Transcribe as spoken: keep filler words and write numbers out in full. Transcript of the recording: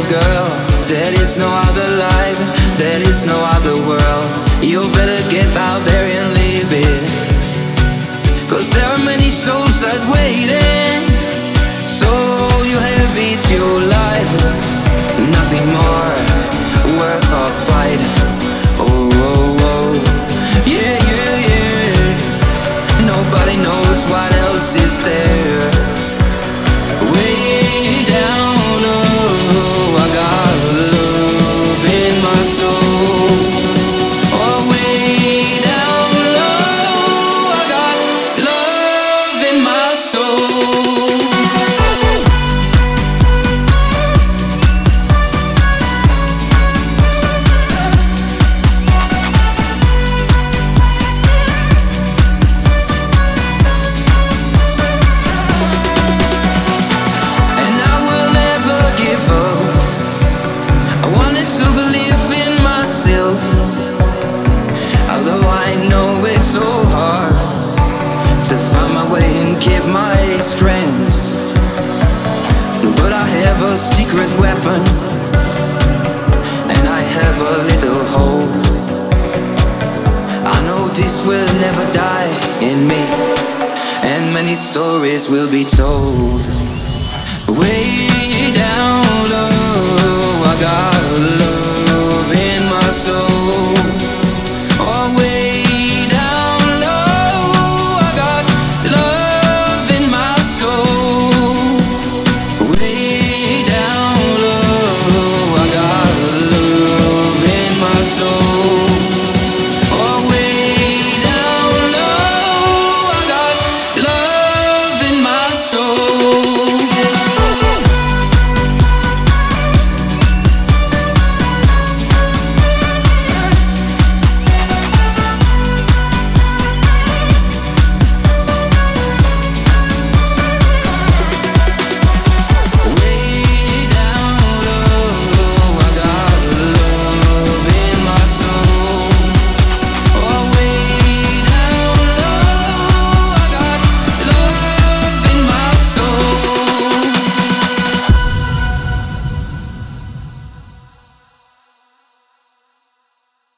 little girl. There is no other life, there is no other world. You better get out there and live it, 'cause there are many souls that waiting. So you have it your life, nothing more worth a fight. Oh, oh, oh, yeah, yeah, yeah. Nobody knows what else is there. Way down low, I got love in my soul. Oh, way down low, I got love in my soul. Although I know it's so hard to find my way and keep my strength, but I have a secret weapon, and I have a little hope. I know this will never die in me, and many stories will be told. Way down low, I got